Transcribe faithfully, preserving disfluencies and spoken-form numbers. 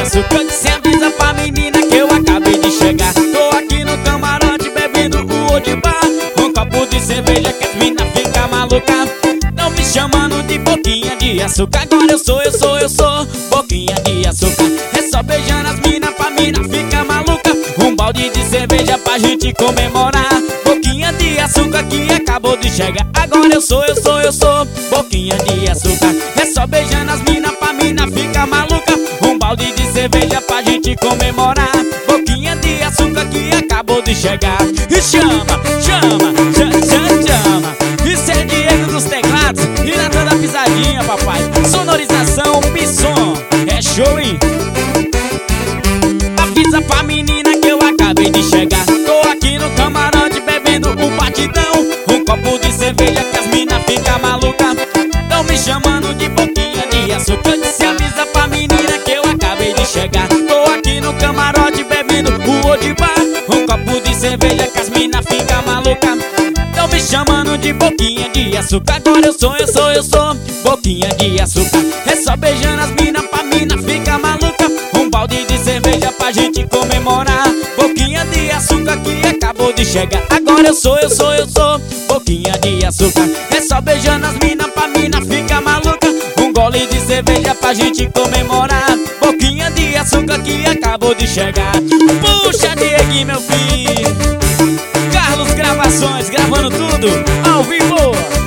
açúcar. Disse avisa pra menina que eu acabei de chegar. Tô aqui no camarote bebendo o Old Bar, um copo de cerveja que as mina fica maluca. Tão me chamando de boquinha de açúcar. Agora eu sou, eu sou, eu sou boquinha de açúcar. É só beijando as mina pra mina fica maluca. Um balde de cerveja pra gente comemorar. Boquinha de açúcar que acabou de chegar. Agora eu sou, eu sou, eu sou boquinha de açúcar. É só beijando as mina pra mina fica maluca. Um balde de cerveja pra gente comemorar. Boquinha de açúcar que acabou de chegar. E chama, chama, chama, chama, chama. Isso é Diego dos teclados e na toda pisadinha, papai. Sonorização, Pisson, é show, hein? Avisa pra menina que eu acabei de chegar. Tô aqui no camarote bebendo um batidão, um copo de cerveja que as mina fica maluca. Tão me chamando de boquinha de açúcar. Disse avisa pra menina que eu acabei de chegar. Tô aqui no camarote bebendo o Old Bar, um copo de cerveja que as mina fica maluca. Tão me chamando de boquinha de açúcar. Agora eu sou, eu sou, eu sou boquinha de açúcar. É só beijando as mina pra mina fica maluca. Um balde de cerveja pra gente comemorar. Boquinha de açúcar que acabou de chegar. Agora eu sou, eu sou, eu sou boquinha de açúcar. É só beijando as mina pra mina fica maluca. Um gole de cerveja pra gente comemorar. Boquinha de açúcar que acabou de chegar. Puxa, Dieguinho, meu filho. Carlos Gravações, gravando tudo ao vivo.